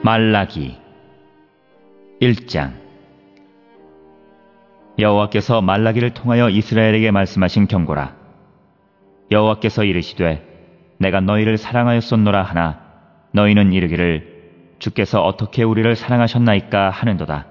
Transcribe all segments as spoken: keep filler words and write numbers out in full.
말라기 일 장. 여호와께서 말라기를 통하여 이스라엘에게 말씀하신 경고라. 여호와께서 이르시되 내가 너희를 사랑하였었노라 하나 너희는 이르기를 주께서 어떻게 우리를 사랑하셨나이까 하는도다.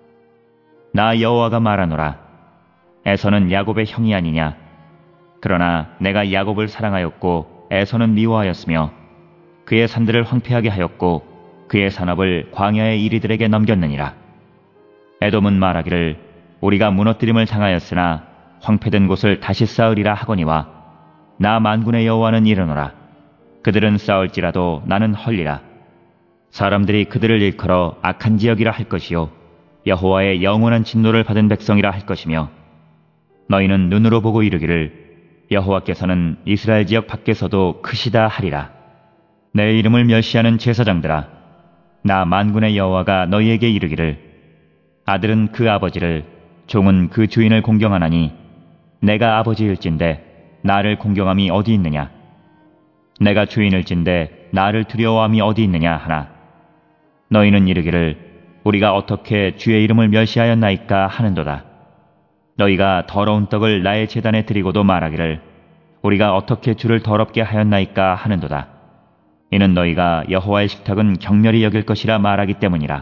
나 여호와가 말하노라. 에서는 야곱의 형이 아니냐. 그러나 내가 야곱을 사랑하였고 에서는 미워하였으며 그의 산들을 황폐하게 하였고 그의 산업을 광야의 이리들에게 넘겼느니라. 에돔은 말하기를 우리가 무너뜨림을 당하였으나 황폐된 곳을 다시 쌓으리라 하거니와 나 만군의 여호와는 이르노라. 그들은 쌓을지라도 나는 헐리라. 사람들이 그들을 일컬어 악한 지역이라 할 것이요 여호와의 영원한 진노를 받은 백성이라 할 것이며 너희는 눈으로 보고 이르기를 여호와께서는 이스라엘 지역 밖에서도 크시다 하리라. 내 이름을 멸시하는 제사장들아, 나 만군의 여호와가 너희에게 이르기를 아들은 그 아버지를 종은 그 주인을 공경하나니 내가 아버지일진데 나를 공경함이 어디 있느냐. 내가 주인일진데 나를 두려워함이 어디 있느냐 하나 너희는 이르기를 우리가 어떻게 주의 이름을 멸시하였나이까 하는도다. 너희가 더러운 떡을 나의 제단에 드리고도 말하기를 우리가 어떻게 주를 더럽게 하였나이까 하는도다. 이는 너희가 여호와의 식탁은 경멸히 여길 것이라 말하기 때문이라.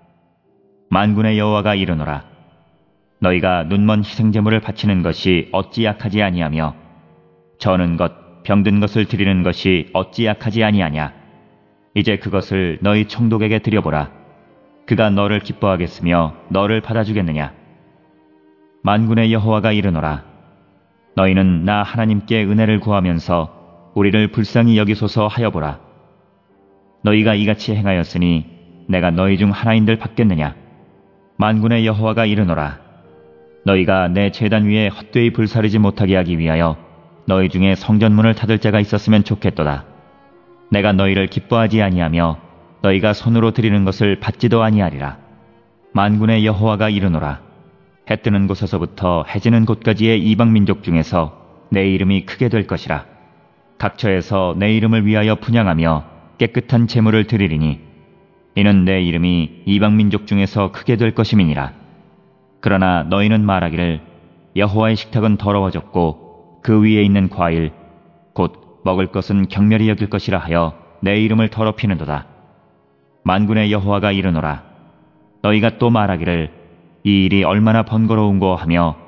만군의 여호와가 이르노라. 너희가 눈먼 희생제물을 바치는 것이 어찌 약하지 아니하며 저는 것, 병든 것을 드리는 것이 어찌 약하지 아니하냐. 이제 그것을 너희 총독에게 드려보라. 그가 너를 기뻐하겠으며 너를 받아주겠느냐. 만군의 여호와가 이르노라. 너희는 나 하나님께 은혜를 구하면서 우리를 불쌍히 여기소서 하여보라. 너희가 이같이 행하였으니 내가 너희 중 하나인들 받겠느냐. 만군의 여호와가 이르노라. 너희가 내 제단 위에 헛되이 불사르지 못하게 하기 위하여 너희 중에 성전문을 닫을 자가 있었으면 좋겠도다. 내가 너희를 기뻐하지 아니하며 너희가 손으로 드리는 것을 받지도 아니하리라. 만군의 여호와가 이르노라. 해 뜨는 곳에서부터 해지는 곳까지의 이방 민족 중에서 내 이름이 크게 될 것이라. 각처에서 내 이름을 위하여 분향하며 깨끗한 제물을 드리리니 이는 내 이름이 이방 민족 중에서 크게 될 것임이니라. 그러나 너희는 말하기를 여호와의 식탁은 더러워졌고 그 위에 있는 과일 곧 먹을 것은 경멸히 여길 것이라 하여 내 이름을 더럽히는도다. 만군의 여호와가 이르노라. 너희가 또 말하기를 이 일이 얼마나 번거로운고 하며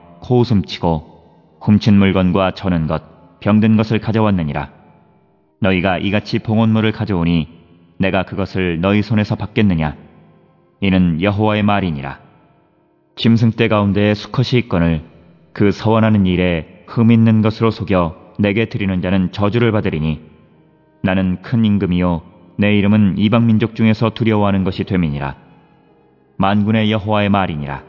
코웃음치고 훔친 물건과 저는 것, 병든 것을 가져왔느니라. 너희가 이같이 봉헌물을 가져오니 내가 그것을 너희 손에서 받겠느냐. 이는 여호와의 말이니라. 짐승떼 가운데에 수컷이 있거늘 그 서원하는 일에 흠 있는 것으로 속여 내게 드리는 자는 저주를 받으리니 나는 큰 임금이요 내 이름은 이방 민족 중에서 두려워하는 것이 됨이니라. 만군의 여호와의 말이니라.